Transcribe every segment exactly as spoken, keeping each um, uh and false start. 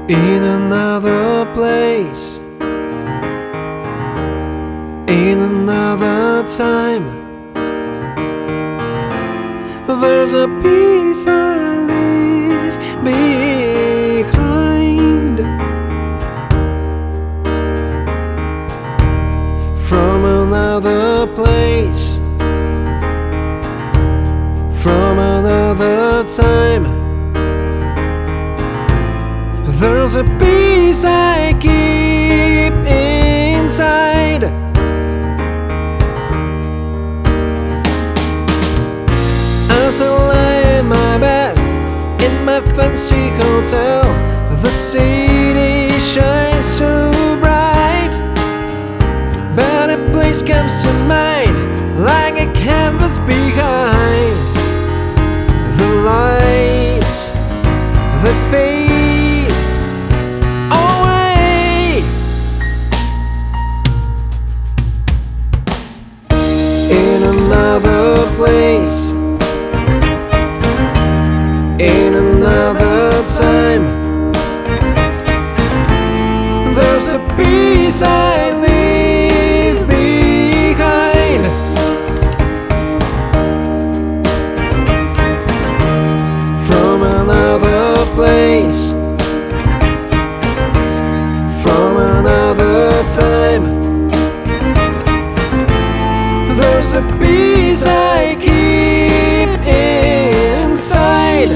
In another place, in another time, there's a piece I leave behind. From another place, from another time, there's a piece I keep inside. As I lie in my bed, in my fancy hotel, the city shines so bright. But a place comes to mind, like a canvas behind. The lights, they fade away. In another place, in another time, there's a piece I leave behind. From another place, from another time, there's a piece I keep inside.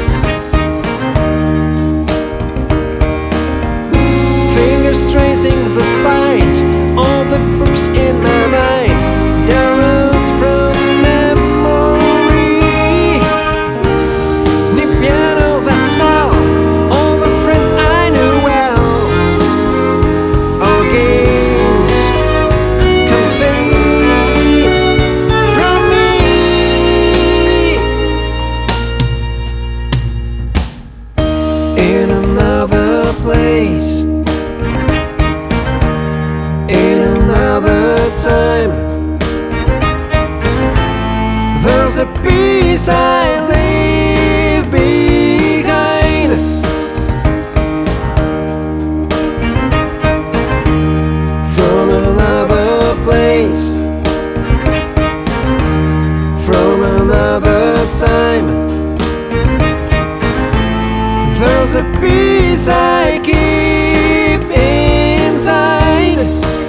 Fingers tracing the spines of the books in my mind, downloads from memory. New piano, that smell, all the friends I knew well. Our games come fade from me. In another place, in another time, there's a piece I leave behind. From another place, from another time, there's a piece I keep inside.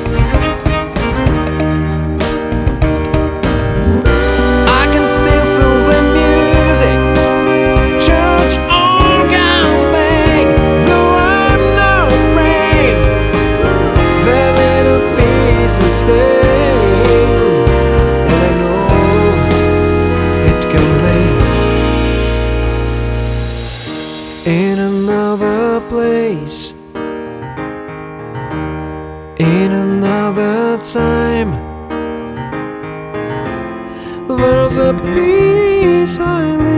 I can still feel the music, church organ playing, though I'm no brain. That little piece is staying, and I know it can lay. In another place, in another time, there's a piece I leave